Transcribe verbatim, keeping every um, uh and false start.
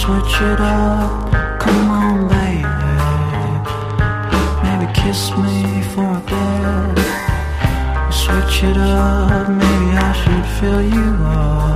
switch it up. Come on, baby. Maybe kiss me for a bit. Switch it up, maybe I should fill you up.